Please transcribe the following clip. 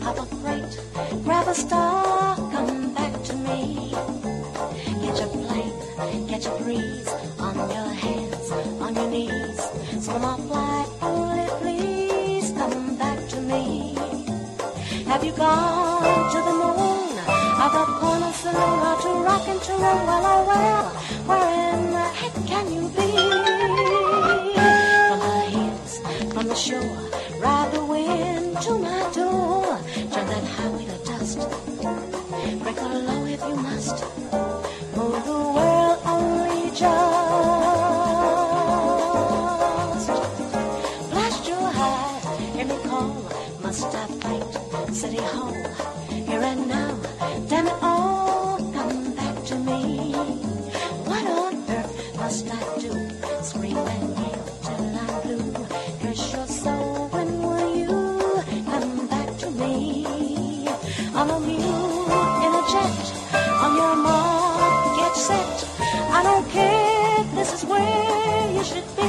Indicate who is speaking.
Speaker 1: of a freight. Grab a star, come back to me. Catch a plane, catch a breeze, on your hands, on your knees. Swim or fly, only please come back to me. Have you gone to the moon? I've got corner saloon, or to rock and to roll. Well, oh well, where in the heck can you be? From the hills, from the shore, ride the wind to my door. Turn that highway to dust, break the law if you must. Move the world only just. Blast your hide, hear me call. Must I fight City Hall? Here and now, damn it all, come back to me. What on earth must I do? Scream and yell till I'm blue. Curse your soul, when will you come back to me? On a mule, in a jet, on your mark, get set. I don't care, this is where you should be.